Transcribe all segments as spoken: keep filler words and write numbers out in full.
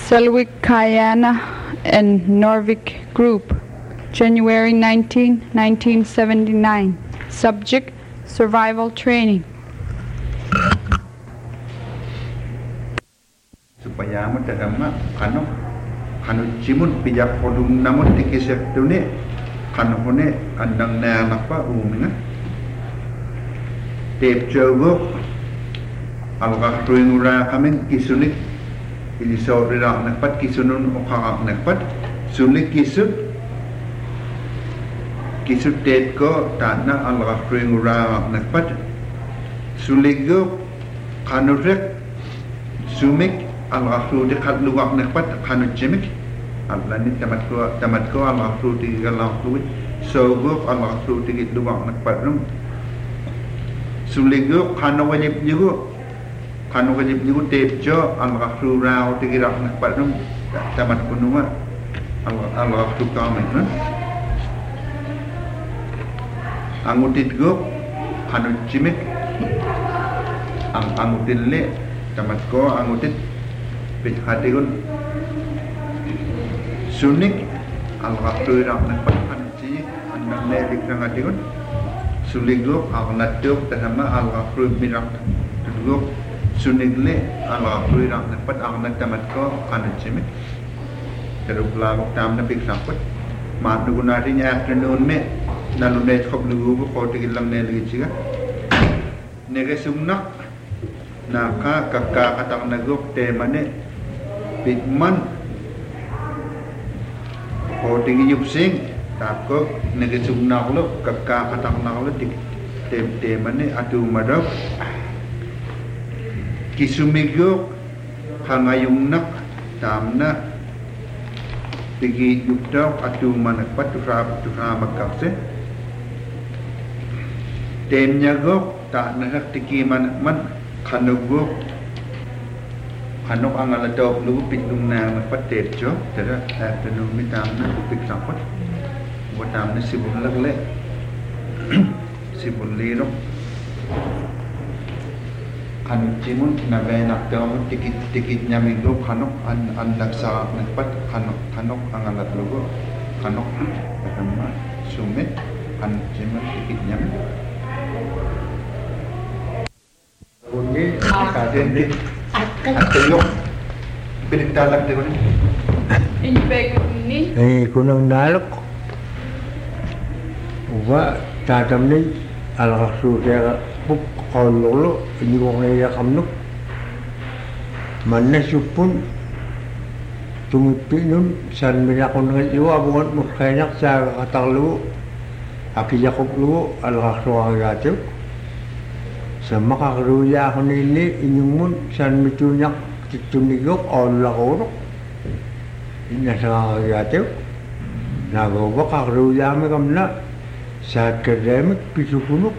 Selvig Kayana and Norvik Group, January nineteenth, nineteen seventy-nine. Subject, survival training. Supaya mo tagama kano kano jimun pijak podum namun tikisek tune kano hone andang na nakpa uminga tep jogo alga ruingura kamen kisunik ili saurira nakpat kisunun okak nakpat sulik kisut kisut tet ko tanah alga ruingura nakpat suligo kanurek sumik al-ghafru di kat luwak nakpat kanut jemik al-lanit tamat ko tamat ko al-ghafru di galau fluid so go al-ghafru di luwak nakpat rum suligo kanu wajib juga kanu wajib juga tepjo al-ghafru rau di rak nakpat rum tamat kunuma al-ghafru kamen kan angutit go kanut jemik ang angutin le tamat ko angutit hatigun sunik al-ghafru rak nakpat kanci andang nelik nang hatigun suligo agnatuk tanama al-ghafru mirak tuduk sunikle al-ghafru rak nakpat agnak tamat ko kanci me teruk lagok tam na piksapot mat nugunari nya afternoon me nalunet khop lugu ko tigilam nelik chiga nege sumnak naka kakak katak nagok temane Bigman ko tingi yupsing tako negesung naklo kakak katak naklo tem temane atu madok kisumigyo hangayung nak tamna tigi yupdok atu manakpat turab turab makakse temnya gok tak nak tigi man kanugok kanok ang aladok lu pitlung na patet jo tera afternoon mitam na pik sapot watam na sibul lagle sibul liro kanuk jimun na benak daw tikit tikit nyaming lo kanok an an laksa napat kanok kanok ang alat logo kanok katama sumet kanuk jimun tikit nyaming bunyi kaden di Atayok, pinagtalak din ko rin. Inipegod ni? Eh, kunang nalok. Uba, tatam ni, alakasu kaya puk kololo, hindi ko kaya kamnok. Manas supun, tumipi nun, saan minakon ng iwa, bungat mo kayanak sa katangluo, akiyakob luo, alakasu kaya sa makakaruya ako nili inyong mun saan mitunyak titunigok o lakorok inasa kakagatew nagawa kakaruya may kamna sa academic pisukunok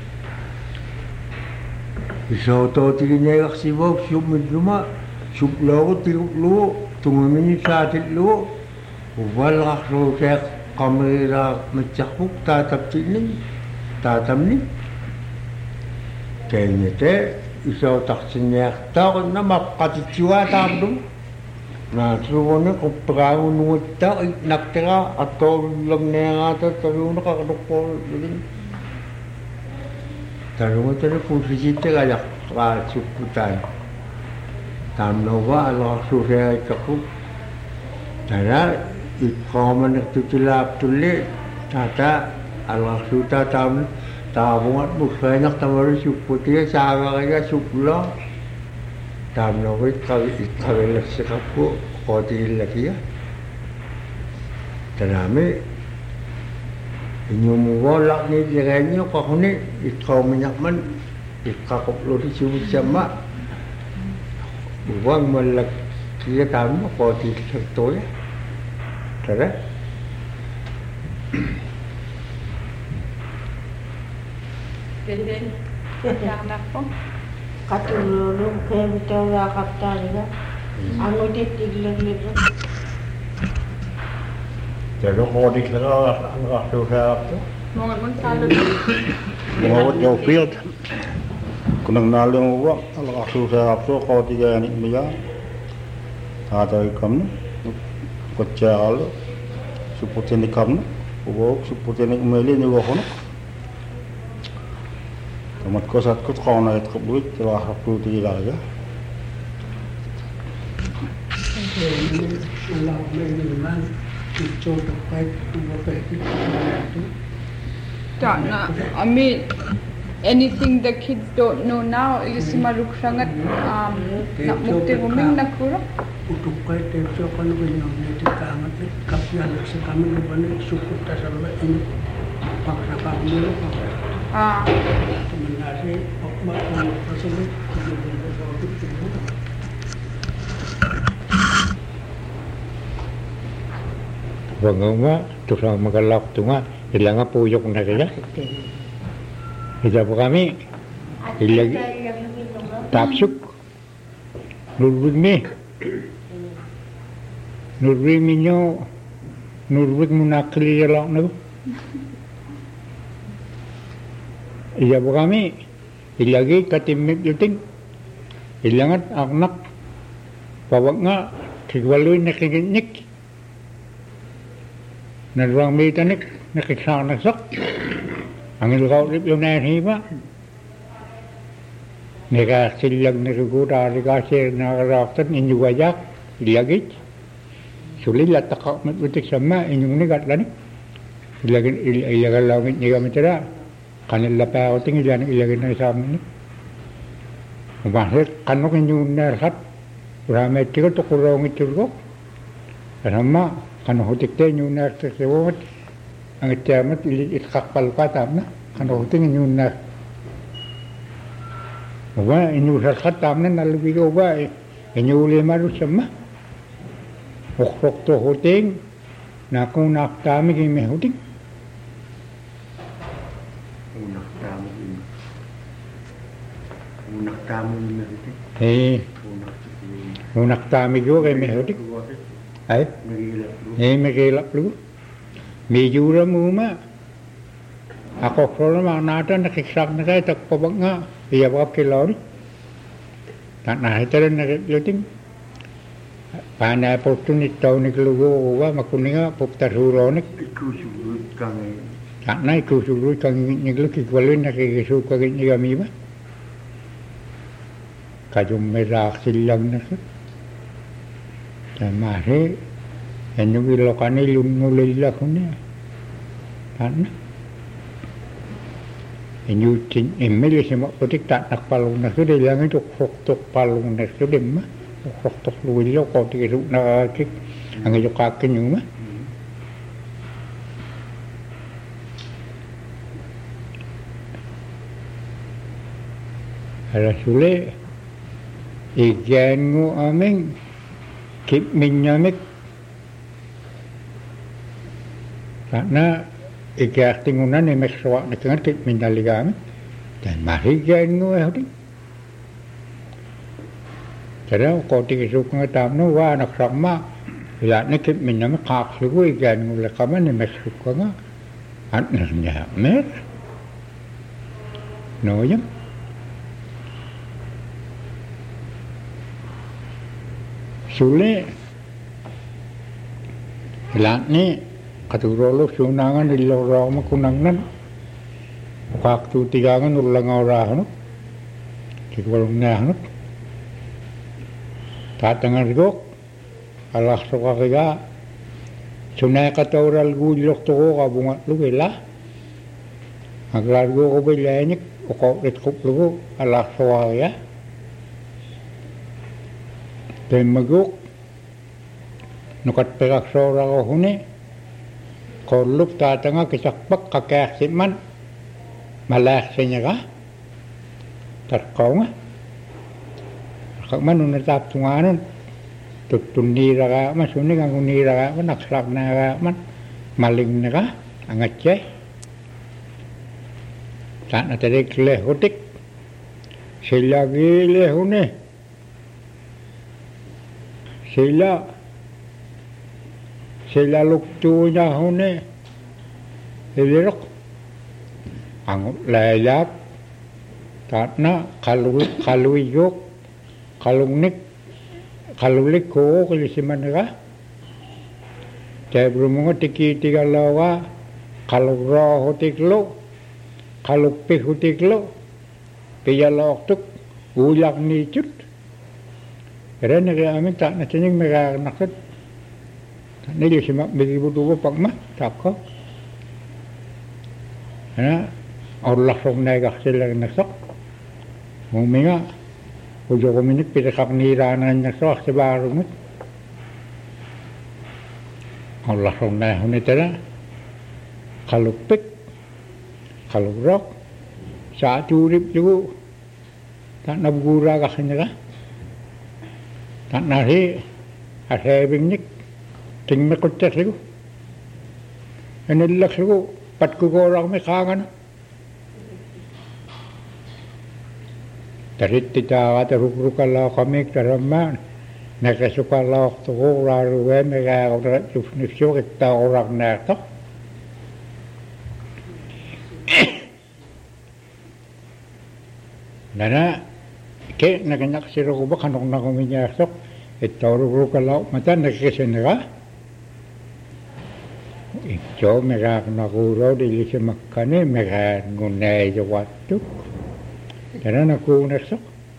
isaw to tigin kaksibaw sumid luma suploko tigukluo tungumin sa atit luo ubal kakso kaya kamera matsakpuk tataptinin tatamnin kayaknya teh isaw taksinyak tao na makatitiwa tabdong na suwone ko prawo nungot tao naktira atau lang na nga tayo nakakadukpol din tayo nga tayo kung sisite kaya kasuputan tamno ba ala surya ikaku tara ikaw man nagtutulap tuli tata ala suta tam tabungat busainak tamari suputia saga kaya supla tamno ko ikawilas sikapu kotil lagi ya tanami inyong wala ni direnyo kahuni ikaw menyakman ikakoplo di sumut sama buang malak kia tamno kotil sekto ya tara Deden, anak po. Katulong kayo bitaw rakap talaga. Ano titiglag-lig. Pero ko dik lang ang rakto to. Mga Gonzalo. Mga yung field. Kung nang nalong uwak, ang rakto sa rakto, ko tiga ni Maya. taatoi kamna koccaalo suputeni kamna ubok suputeni umeli ni wokono tamat ko sat ko qona et qabut wa haqu tilaga Allah meneman itu dapat dapat itu. Don't know. I mean, anything the kids don't know now is maruk sangat um nak mukti buming nakuro. Untuk kait itu kan beliau nanti kamat kapnya leksa kami lebaran syukur tasawuf ini paksa kami dulu. Ah. Sebenarnya okmat okmat tersebut Wangga tu sama magalak tu nga ilang nga puyok na kaya. Ija po kami ilang tapsuk nurwig mi nurwig mi nyo nurwig mo nakilala na ko. Ija po kami ilagi katimik yuting ilangat aknak pawag nga kigwaloy na kiginik na ruang mitanik nakiksak naksak ang ilgaw rip yung nahihiba nikasilag nakiguta nikasir nakaraktan inyong wayak ilagit sulilat taka matbutik sama inyong nigat lanik ilagin ilagal langit niya kami tira kanila pa ako ting ilan ilagin na sa amin umasik kanok inyong narhat ramay tigal tukurong iturgo kasama kano hutik tayo yung nagsasawat ang itiyamat ilikakpal pa tam na kano hutik yung na ba inyo sarkat tam na nalubigaw ba inyo uli marus sama ukrok to huting na kung naktami kay may huting unak tamo ini unak tamo ini huting eh unak tami ko kay may huting ay eh megilap lu mejura muma ako kalau mana nakiksak na kay takpabag nga iya bakap kilori tak nahitaran na luting pana opportunity tau ni kelugo wa makuninga poptaruronik ikusulut kang tak na ikusulut kang niglo kikwalin na kikisuka ni kami ba kajum merak silang na Tamari, anu bilokan ni lumulil aku ni, kan? Anu cing email semua politik tak nak palung nak sudah yang itu krok palung nak sudah mah, krok luil kau tiru nak cik, angin jauh kakin yang mah. Ada sulit, ikan ngu aming. Kip minyamik karena ikat tingunan ni mesra dengan kip mindaligami dan mari jangan ngeh jadi kau tiga suku tamu nu wa nak sama ilat ni kip minyamik kak suku ikan ngulek kaman ni mesra kanga anaknya mer noyam Sule ilat ni katurolo sunangan di lorong makunangan waktu tigangan ulang orang di walungnya tatangan gok Allah sokakega sunai kata oral gulok toko kabungat lu gila agar gua kau belanik kau rekop lu Allah sokakega Temaguk nukat perak sora ko huni kollup tatanga kisakpak kakak siman malak sinya ka tarkaw nga kakman unatap tunganon tutunira ka masunig ang unira ka nakslak na ka man maling na ka angat siya tak natarik lehotik sila gile huni sila sila lukto niya huni ilirok ang layap tatna kaluy kaluyok kalungnik kalulik ko kilisimanera te brumunga tiki tiga lawa kaluro hotiklo kalukpi hotiklo piyalok tuk ulak ni cut keren nega amin tak na cening mega nakut ni dia simak bagi budu pak mah tak ko ana Allah som nega sila nasak muminga ujo kominik pitakak niranan nasak sebarumut Allah som nega hunitera kalupik kalurok saat urip juga tak nabgura kasnya ka tak nari asebing nik ting mekocet liku enilak liku pat ku orang mekangan dari tidak ada ruk-rukala kami keraman nakasukala tuh lalu mereka orang nifsu kita orang nerto nana ke naganyak siro ko ba kanong nakuminyasok ito ruk-rukala mata nakikisinaga ito mega nakuro dili si makane mega ngunay jawatu nana nakunasok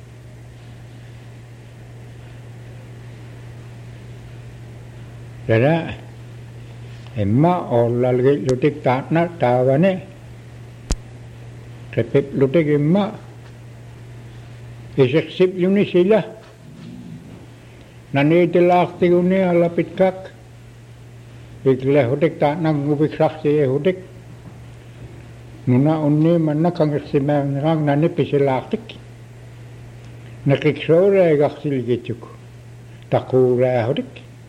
nana emma olalgi lutik tatna tawane repip lutik emma iseksip yun ni sila nanitilaak ti yun ni alapit kak ikle hudik ta nang ubiksak siya hudik nuna unni man nakangasimang nang nanipisilaktik nakiksore gaksilgituk takura hudik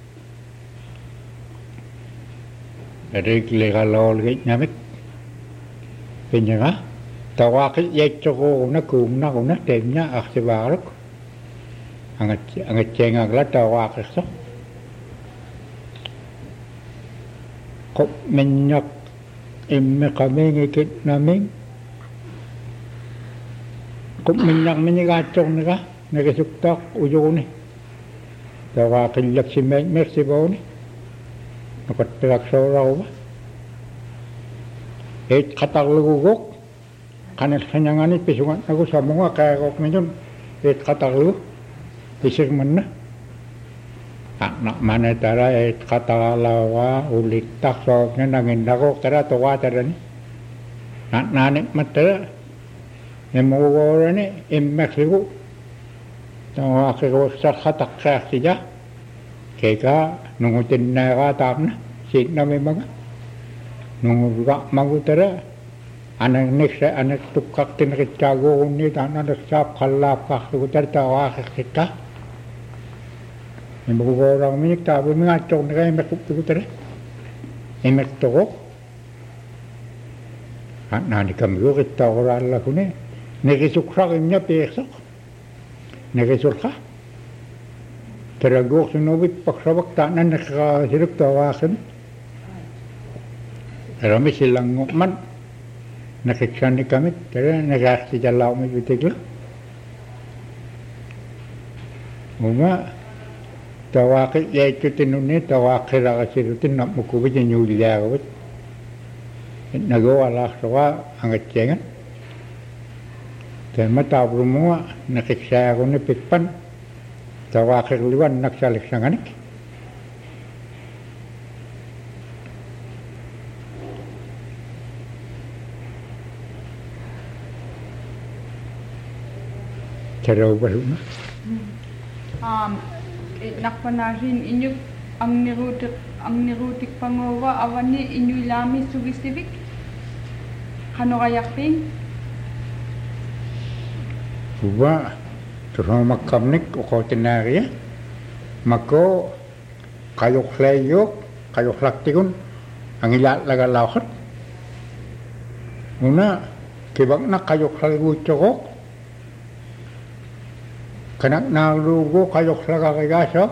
narikle kalol git namik pinyanga tawakit yaitu na kuna kuna temnya aksibaruk angat angat cengak lah tawakit so kok menyak imme kami ngikit naming kok menyak menyikacong nika nakisuktak ujo ni tawakit lak si mek mek si bau ni nakat perak sorau ba et katak lugugok kanil sanyangan ni pisungan aku sa mga kaya kok medyon et kataklu isik man na nak mana tara et katalawa ulit tak so nga nangin dako tara to water ni nak nanik matara emo wora ni immexico tawa ko sa katak sa siya keka nungutin na katam na sit na may mga nunguga magutara anak neksa anak tukak tinakit kago ni tanah deksap kalap kak sukutar tawa kita yang buku orang minik tahu mengacau mereka yang berkup sukutar yang bertoko anak ni kami kita orang laku ni nekisukrak imnya pesok nekisukrak teragok senobit paksabak tanah nekka sirup tawa kan rami silang ngokman nakiksan ni kami, kaya nagasi jalaw may bitiglo. Uma, tawakit yaito tinuni, tawakit lang kasi rutin na mukubit yung yuliagawit. Nagawa lang sawa ang atyengan. Kaya matapro mo nga, nakiksaya ko ni Pikpan, tawakit liwan, naksalik sa nganik. Caraw ba na? Um, nakpanahin inyo ang nirutik ang nirutik pangawa awan ni inyo lami sugisibik. Kano kayakping? Uba, terus makamnik o kautinarya, mako kayok layok, kayok laktikun, ang ilat lagalakot. Una, kibang na kayok lagutsokok, kanak nalugo kayok lagakayasa,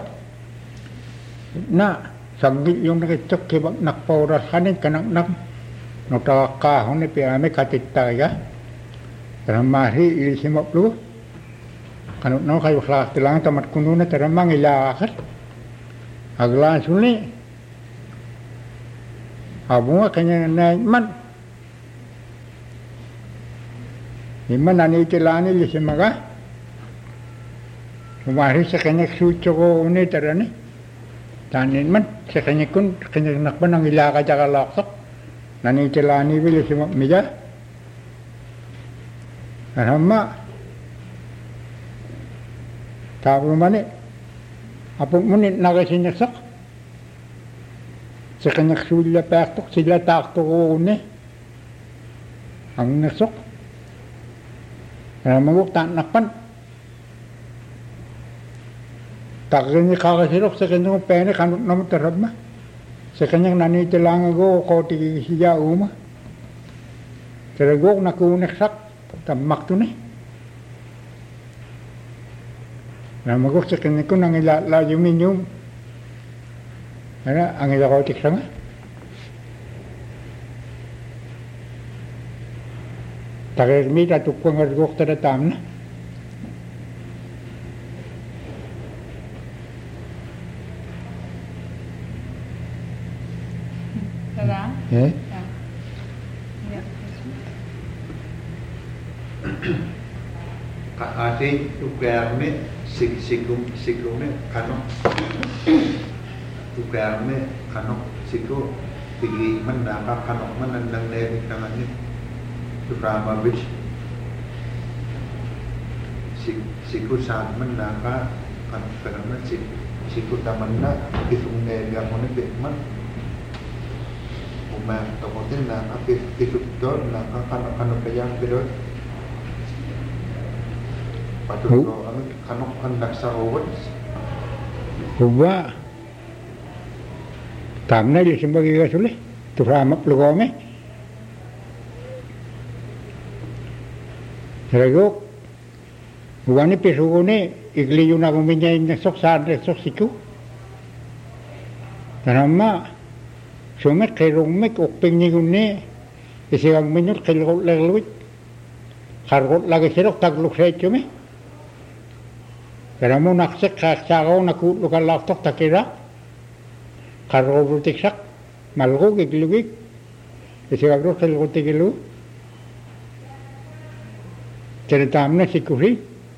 na sanggit yung nakitsok kibang nakpauras kanin kanak nak notakahon ni piame katitaya, karena mahi ilisimap lu, kanut no kayo kelas tilang tamat kuno na teramang ilakar aglan suni abunga kanya naik man iman nani tilani lisimaga kumari sa kanya suco ko uni terani tanin man sa kanya kun kanya nakban ang ilaka jaka laksok nani tilani bili simak mija Anama tahu mana apa menit nagasin nyasak sekanyak sudah paktok sila taktok one ang nasok na maguk tak nakpan taknya kakasirok sekanyang pene kanut nama terabma sekanyang nani telang go ko ti siya uma teragok nakunek sak tamak tu ni na maguk sekanyang ko nang ila la yuminyum ana ang ila ko tiksanga takir mi ta tukang argok tada tamna Tada? Eh? Ya. Ka ati tukarme sig sigum sigume kano tukarme kano sigo tigi menaka kano menandang dari tangannya Rama Vish siku saat menaka kan karena siku tamanna kisung nega mone bitman uma tomotin na apis kisuk dor na kan kan kayang bidor patut do anu kanok hendak sarawat Kuba tamna di sebagai gasule tu Rama plugome Rego, bukan pesu ni igli yung nakuminya yung sok sadre sok siku. Tanama, sumek kerumik ukping ni guni, isigang minut kelot leluit, kargot lagi serok tagluk sa ito mi. Tanama naksek kaksakaw nakutlo ka laptok takira, kargot rutiksak, malgo giglugik, isigang ro kelot tigilu. Ceritaamna sikuri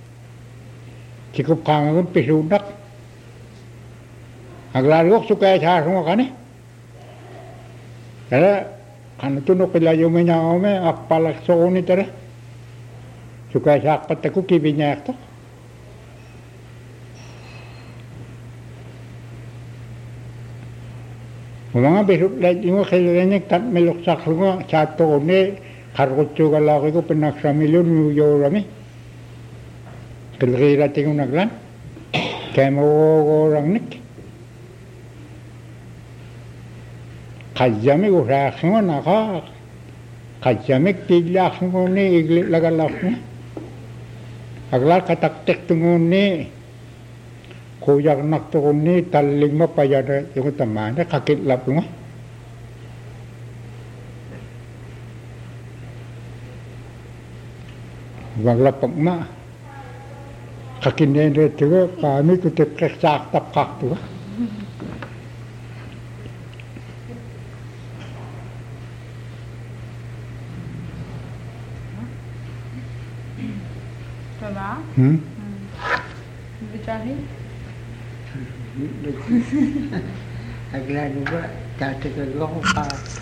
cukup kangen pisudak aglarok suka sa semua kan karena kan tunok kelayo menyaume apalak soni tere suka sa pataku kibinya to mga besok lagi mo kailangan tat meloksak lunga satu ne Kargot juga lagi ko pinaksa milyon yung rami. Kalkira tingong naglan. Kaya mawawawang nik. Kajami ko sa aking mo naka. Kajami tigla aking mo ni iglit lagalak niya. Aglar kataktek tungon ni. Kuyak naktukon ni taling mapayada yung tamana kakitlap nga. Waglapak ma kakinen re tuga kami kutip kesak tapkak tuga Tada? hmm Bicahi? Agla juga dati ka loko pa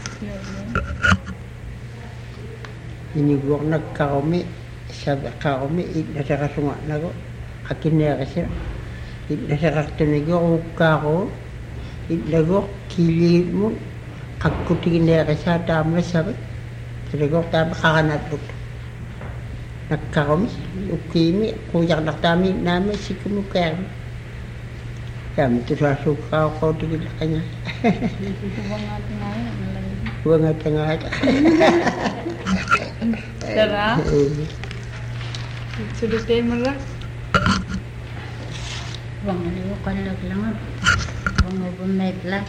ini gua nagkaumi sabi kaumi it nasa kasunga na ko akin na kasi it nasa kaktunig ko kako it nago kilihit mo kakutingin na kasi sa tama sabi talaga tama kakanatlog nagkaumi ukimi kuyak naktami namin si kumukaya kami tu sa suka ko tingin na kanya buwan nga tengah Tada? Sudah tayo marah? Wang ano ko lang wang bumay pla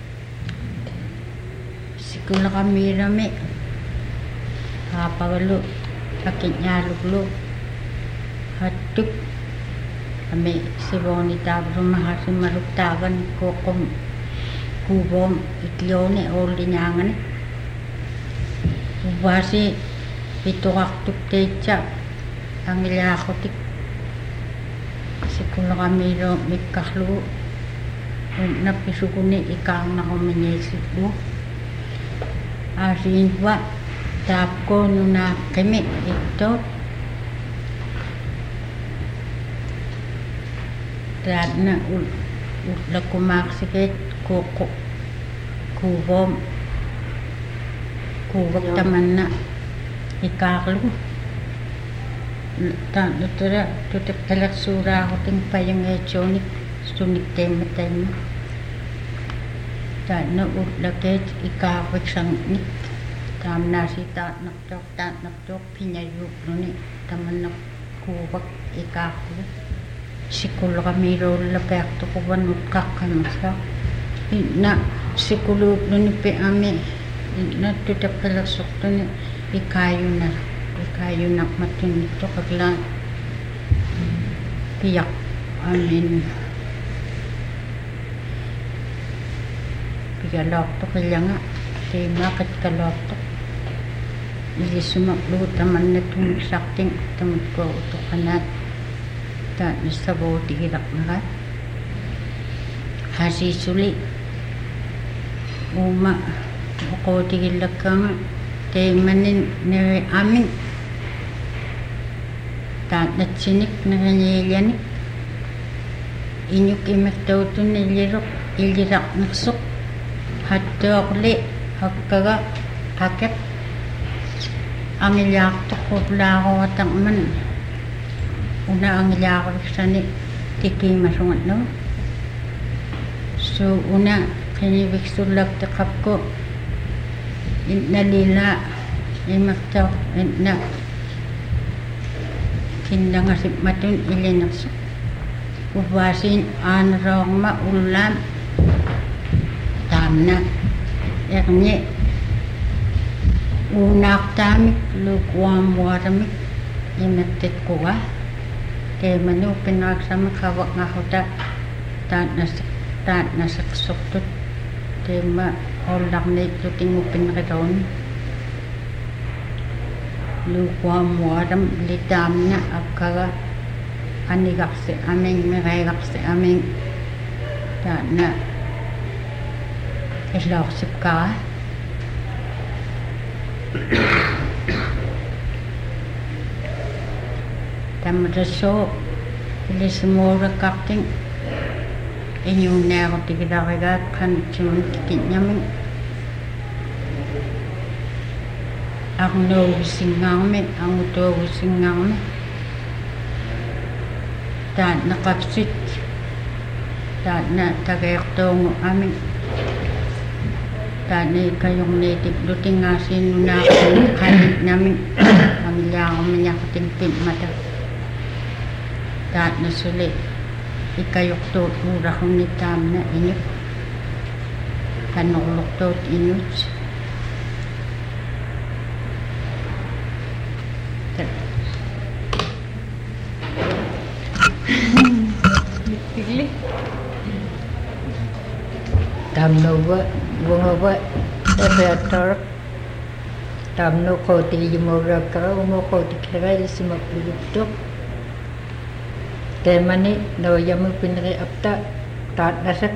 sikula kami rame kapagalo akit nyaluglo hatuk ame siboni tabro mahasi maruktagan ko kom kubom iklone orlinyangan ubasi pituaktuk techa angilyakotik sikulo kamiro mikahlu napisukuni ikang na kuminyesip mo asin wa tapko nuna kemi ito dad na ul ula kumaksikit kuko kubom kubak taman na ikaklu ta nutura tutak talak sura ko ting payang echonik sunik tema tema ta na ula ket ikaklik sang nik tam nasi ta naktok ta naktok pinayuk nuni taman na kubak ikaklu sikul kamiro lapek to kuban mukakkan masa na sikulu nuni pe ame na tutak talak sok to ni ikayo na ikayo na matun ito kagla piyak amin pigalok to kaya nga di makat kalok to ili sumaklu taman na tunig sakting taman ko ito kanat ta nasabaw tigilak na ka hasi suli uma ako tigilak ka nga kay manin ni amin ta natsinik na kanyelyanik inyuk imaktaw to nilirok ilirak naksok hato akli hagkaga hakit ang ilyak to kubla ko atang man una ang ilyak ko sani tiki masungat no so una kanibik sulak takap ko nalila imaktaw na kindangasip matun ilinasok ubasin anrong maulam tamna ernie unak tamik lukwam waramik imaktit kuwa kaya manu pinagsama kawak nga huta tat nasak tat nasak soktut tema olak na ito tingupin ron lukwam waram litam na akaga anigak si aming miragak si aming ta na islak sip ka tamraso ili semua kakting inyong na ako tigidakagat kan siyon kikinyamin ang nausingang ang utosingang ta nakapsit ta na tagayaktong amin ta na kayong native luting asin na kanit namin pamilya ako manyakating mata ta na sulit ikayok to ura kong nitam na inyok kanuklok to inyok Pigli tamno ba bunga ba ebeator tamno ko ti yumora ka mo ko ti kira isima puluptok temani no yamu pinre apta tat nasak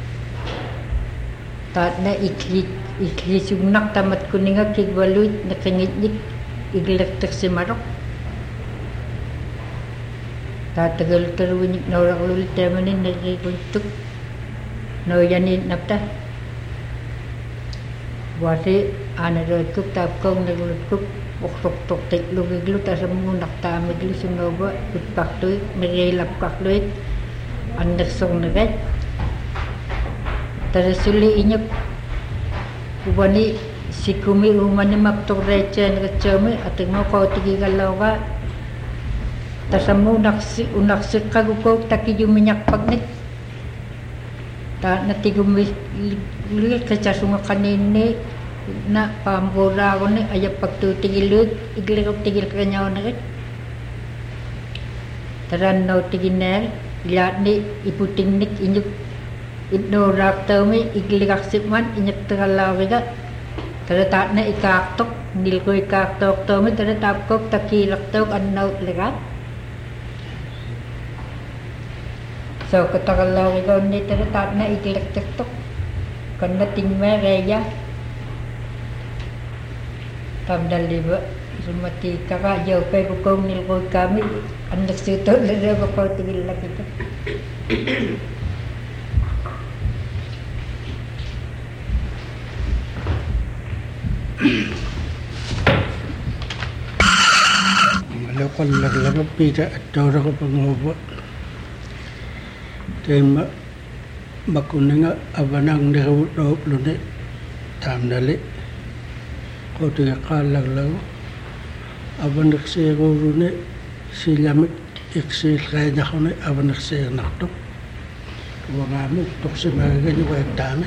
tat na ikli ikli sugnak tamat kuninga kigwaluit na kangitnik iglektak si marok tatagal karunik na oraklul temani nagrikuntuk no yanin napta wasi anarikuk tapkong naglukuk uksok tok tek lugiglu tasamu nakta miglu sunoba utpaktuy nagilap kakluit andaksong nagat tarasuli inyok ubani sikumi umani maptok recha nagachami ating mo ko tigigalawa tasamu naksi unaksik kagukok taki yuminyak pagnit ta natigumi lihat kacasunga kanini na pamura ko ni ayap pagtutigilud iglikop tigil kanyaw na rin taran no tiginer lihat ni ibu tingnik injuk idno raptomi igligak sipman inyak teralawiga terletak na ikaktok nil ko ikaktok tomi terletak kok takilak tok annaut legat so ketakalawiga ni terletak na igligak tok karena tingme reya tamdaliba sumati kakak jauh pe bukong nil ko kami anak situ lele bakal tigil lagi tu. Melakukan lagu-lagu pida atau lagu pengobat. Tema bakuninga abanang dehut dop lune tam dali. Kau tiga kali lagu abanak segurune silamit iksil kaya kone abanak seganak tok. Wangamu tok semaganya juga tame.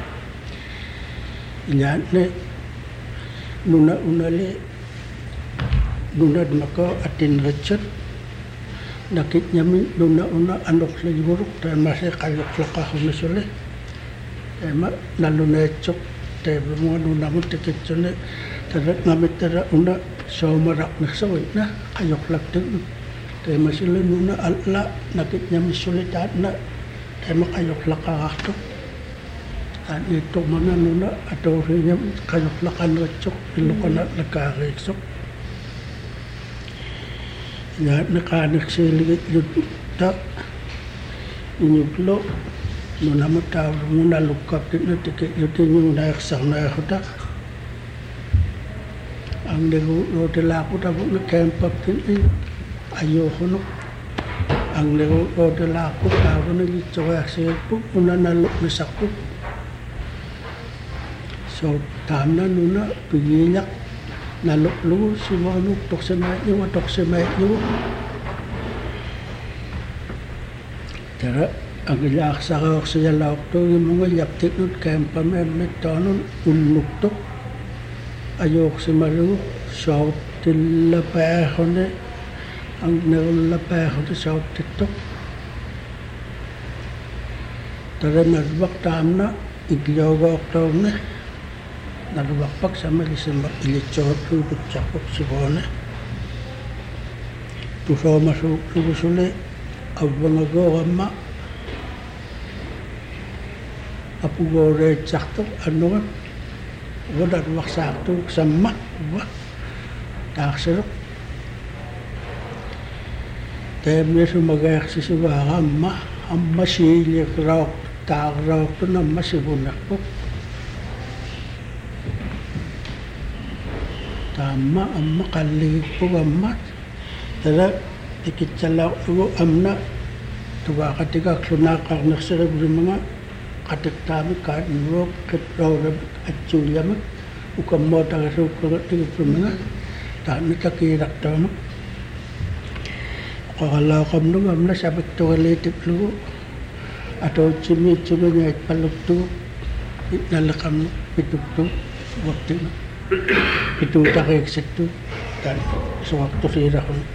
Inyane nuna unale nuna maka atin recet nakit nyami nuna una anok lagi buruk dan masih kayok lakah mesole ema naluna cok te bemo nuna mutikit jone tarak ngamit tara una saumarak naksawit na kayok lakten te masih nuna alla nakit nyami sulitat na te makayok lakah tok an itu mana nuna atau rinya kayok lakan recok ilokana nakare sok ya nakanak siligit yuta inyuklo nuna mataw nuna lukap na tikit yuti yung nayak sana huta ang lego lo telako tabo na kempap tin ayo hono ang lego lo telako tabo na litsoya sepo una nalok misakpo so tamna nuna pigiyak nalok lu semua nu tok semai ni wa tok semai ni tara agilak sa ko sa yalak to yung mga yaptik nut kempa me metanon unuk tok ayok semaru so tilla pa hone ang nagla pa hone so tiktok tara narbak tamna igyaw to ne nalubakpak sama lisemba ilicot tu bucapok sibone tu so masuk tu sule abang ago amma apu gore cakto anu wadar waksa tu sama wa tak serok temne sumaga sisiwa amma amma sili krok tak krok tu nama sibunak pok amma amma kali po amma tara ikitsalaw ugo amna tuwa katika kluna karnak serab mga katektami ka nro ketraw at juliam ukam mo ta so ko tiga mga ta nitakirak ta no kala kam no amna sabit to letik lu ato chimi chimi nyait paluktu nalakam pituktu waktu itu tak eksektu dan sewaktu sirah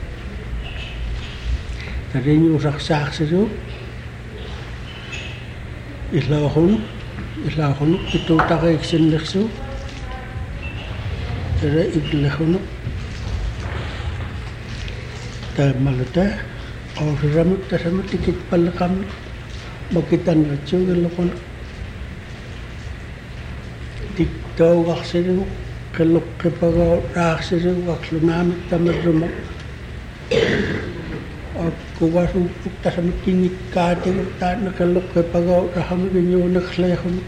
tadi nyusak sak seru islahun islahun itu tak eksen leksu tadi islahun dan maluta kalau ramut tersama tikit palakam makitan racu gelapun tikau wakseru kalau kepala raksasa waktu nama tamat rumah, aku wasu kita sama kini kade kita nak kalau kepala raham genyo nak selehun,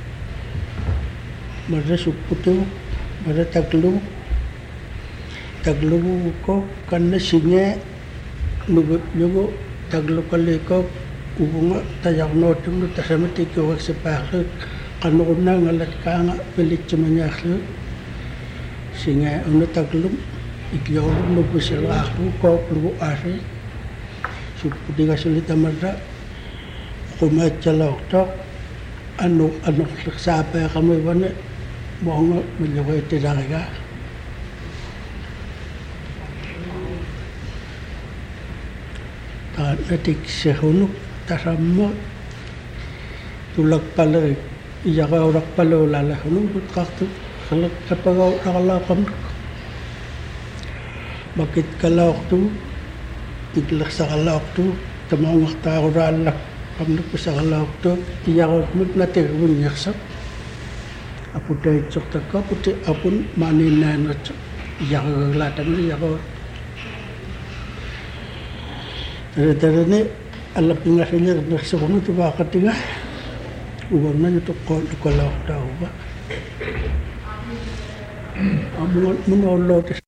masa sukutu, masa taglu, taglu ko karena singa nubut nubut taglu kali ko ubunga tayak notung tu sama tiga waktu sepakat kanuna ngalat kanga pelit cuma nyaklu singa ano taglum ikyolum no pusil aku ko plu ari suputi ka sulit amarda kumatsalok tok ano ano sape kami bane mo milaway tidaraga natik sehunuk tasammo tulak pala iyaga orak pala lala hunuk kaktu kalau kapagaw nakalakam bakit kalawak tu iglak sa kalawak tu tamawak tao ralak kamnuk sa kalawak tu iyaga mut natik bunyaksak apu day chok taka puti apun maninan rachak iyaga galatam iyaga Dari ni alam pingasnya bersekolah tu bakat tinggal, uangnya itu kau kalau tahu ba, amun menolot